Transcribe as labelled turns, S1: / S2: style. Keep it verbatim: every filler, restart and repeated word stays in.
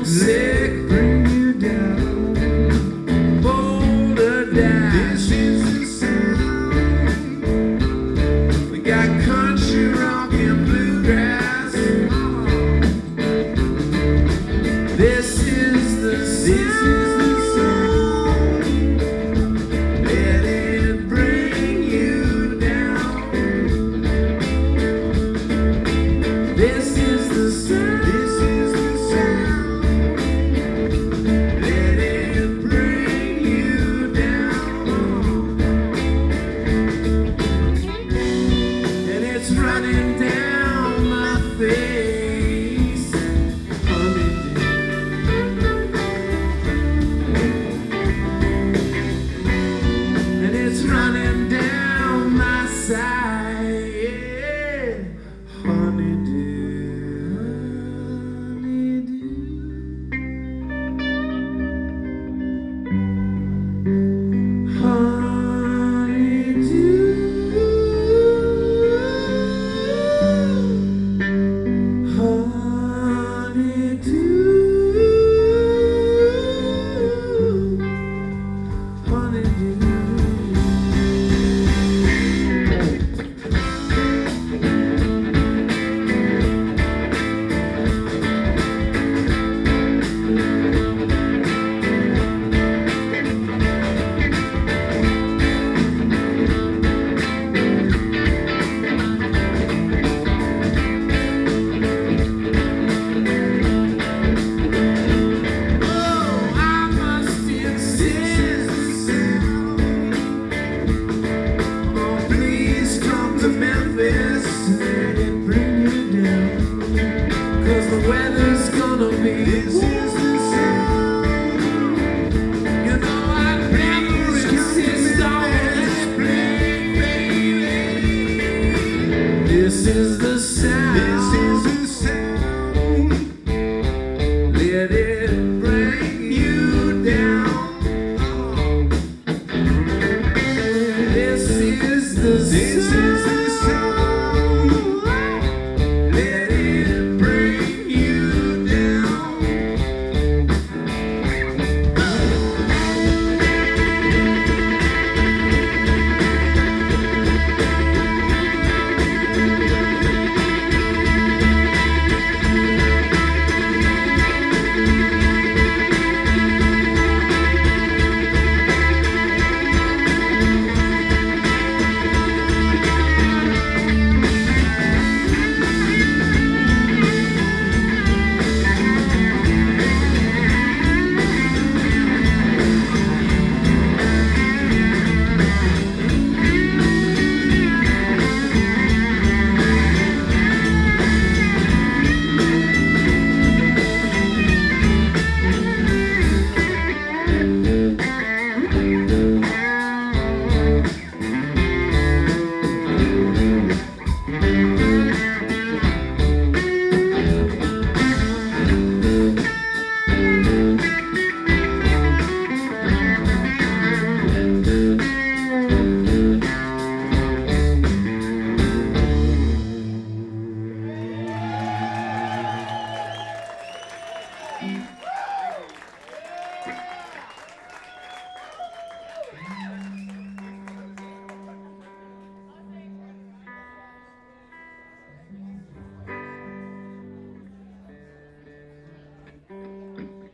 S1: sick, bring you down, boulder down. This is the sound. We got country, rock, and bluegrass. This is the sound. Let it bring you down. This is the sound. This is the sound. Let it bring you down. And it's running down my face. Honeydew. And it's running down my side. Yeah. Honeydew. The weather's gonna be this is the sound. You know I'd never insist on this, baby. This is the